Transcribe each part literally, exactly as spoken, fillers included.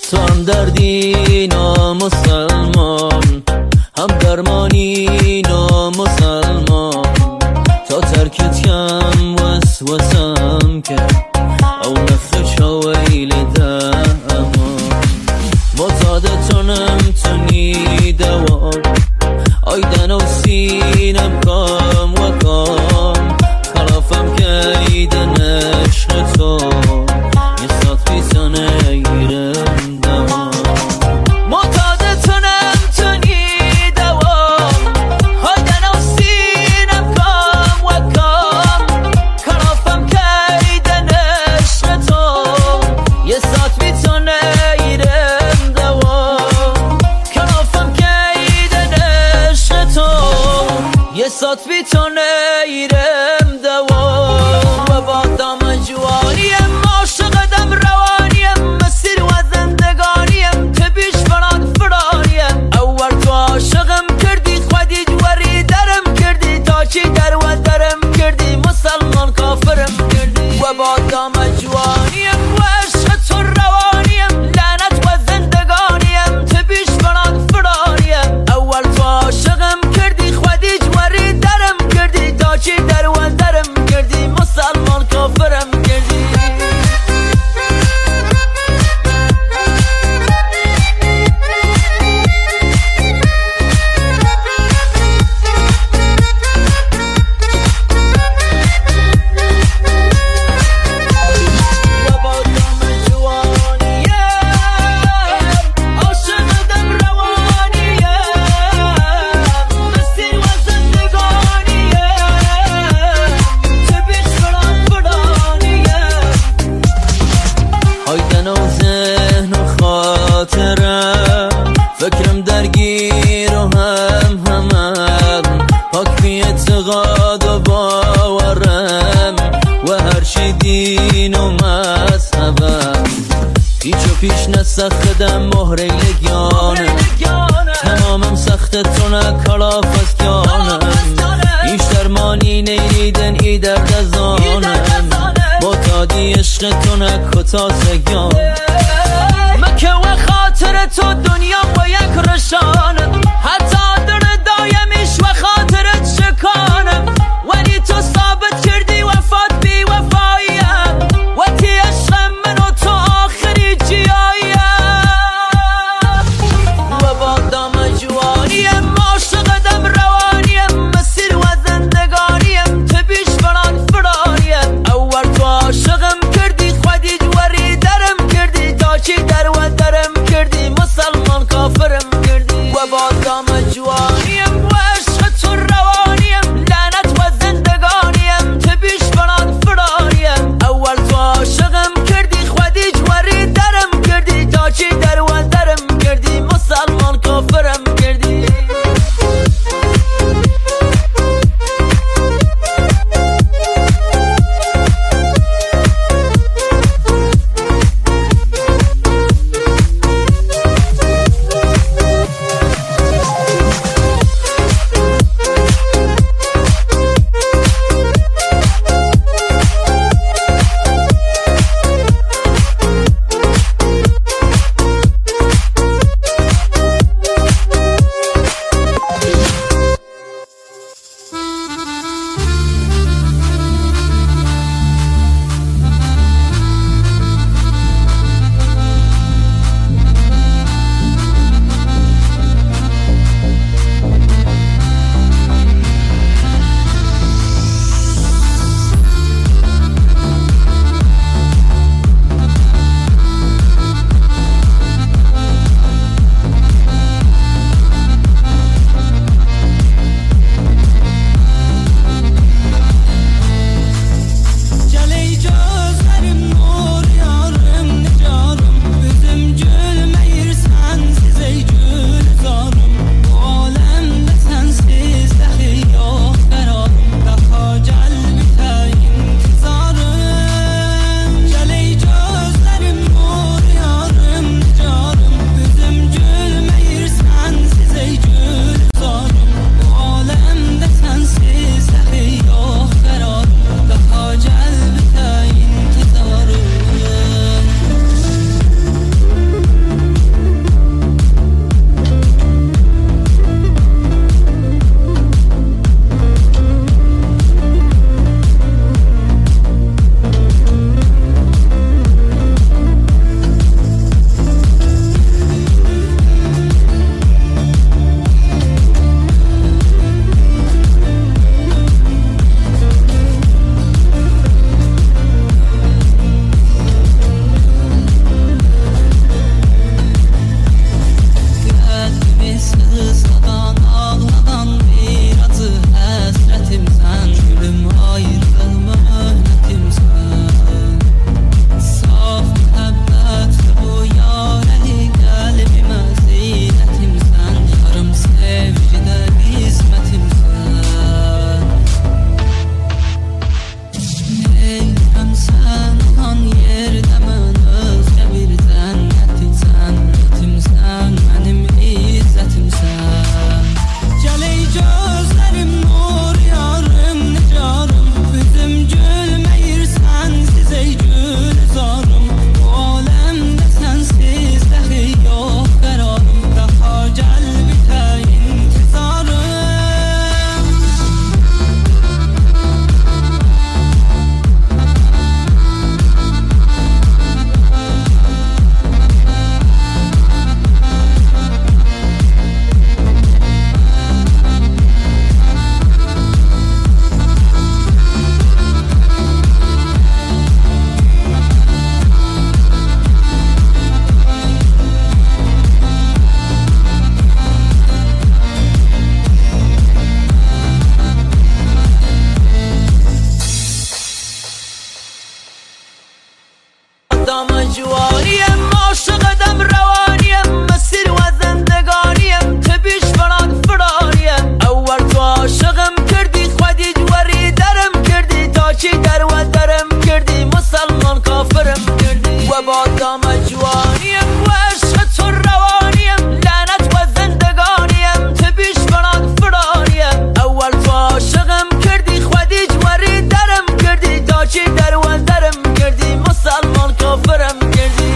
تو هم دردی نامسلمان، هم درمانی نامسلمان. تا ترکت کم وسوسم کرد او نخش ویل دمان. معتادتونم تونی دوام آیدن و سینم کام و کام. خلافم که ایدن عشق تو یه ساعت بیتانه ایرم دوام. معتادتونم تونی دوام آیدن و سینم کام و کام. خلافم که ایدن عشق تو یه ساعت بیتانه ایرم دوام. خلافم که ایدن عشق تو یه ساعت بیتانه ایرم دوام. و با دام جوانیم عاشقدم روانیم، مسیر و زندگانیم تبیش فران فرانیم. اول تو عاشقم کردی خودی جوری درم کردی، تا چی در و درم کردی مسلمان کافرم کردی. و با دام جوانیم و عشق تو روانیم، لعنت و زندگانیم تبیش فران فرانیم. اول تو عاشقم کردی خودی جوری درم کردی، تا چی در و درم کردی مسلمان کافرم کردی. فکرم درگیر و هم همم، پاک بی اعتقاد و باورم و هر چی دین و مذهبم. پیچ و پیش نسخدم مهره لگیانم، تمامم سخت تونه کلاف از جانم. ایش درمانی نیریدن ای درد از آنم، معتادی عشق تونه کتاسگیان. مکه و خاطر تو دنیا با یک رشانم، حتی در دایمیش و خاطرت شکانم. ولی تو ثابت کردی وفات بی وفاییم، و تی عشقم من و تو آخری جیاییم. و با دام جوانیم عاشقدم روانیم، مسیر و زندگانیم تبیش فران فرانیم. اول تو عاشقم کردی خودی جوری درم کردی، تا چی در و درم کردی مسلمان کافرم کردی. و با دام مبادا من جوانیم عاشقدم روانیم مسیر و زندگانیم تبیش بران فرانیم اول تو عاشقم کردی خودی جوری درم کردی تا چی در و درم کردی مسلمان کافرم کردی و بادا من جوانیم و عشق تو روانیم لعنت و زندگانیم تبیش بران فرانیم اول تو عاشقم کردی خودی جوری درم کردی تا چی در و درم کردی مسلمان کافرم کردی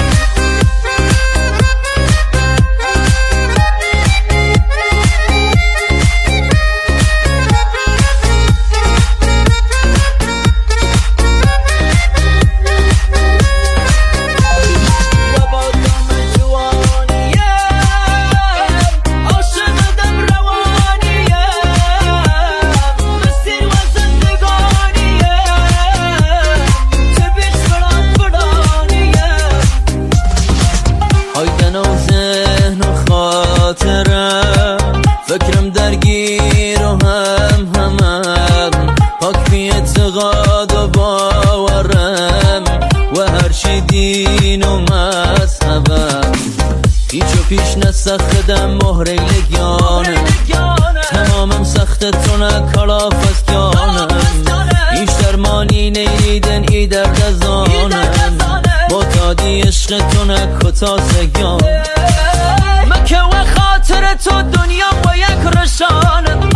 فکرم درگیر و هم همم پاک بی اعتقاد و باورم و هر چی دین و مذهبم هیچو پیش نسختم مهره لگیانم تمامم سخت تونه کلاف از گیانم هیچ درمانی نیدن ای درد از آنم با تادی عشق تونه کتاسگیان مکه و خاطر تو دنیا با یک رشانه